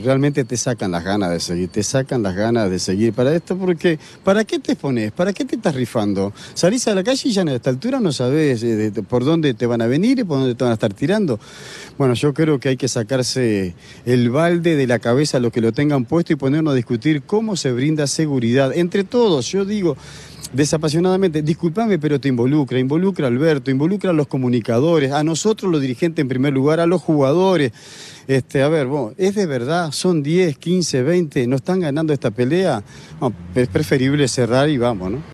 realmente te sacan las ganas de seguir, te sacan las ganas de seguir para esto, porque ¿para qué te expones? ¿Para qué te estás rifando? Salís a la calle y ya a esta altura no sabés por dónde te van a venir y por dónde te van a estar tirando. Bueno, yo creo que hay que sacarse el balde de la cabeza a los que lo tengan puesto y ponernos a discutir cómo se brinda seguridad. Entre todos, yo digo, desapasionadamente, discúlpame, pero te involucra a Alberto, involucra a los comunicadores, a nosotros los dirigentes en primer lugar, a los jugadores. A ver, vos, ¿es de verdad? ¿Son 10, 15, 20? ¿No están ganando esta pelea? No, es preferible cerrar y vamos, ¿no?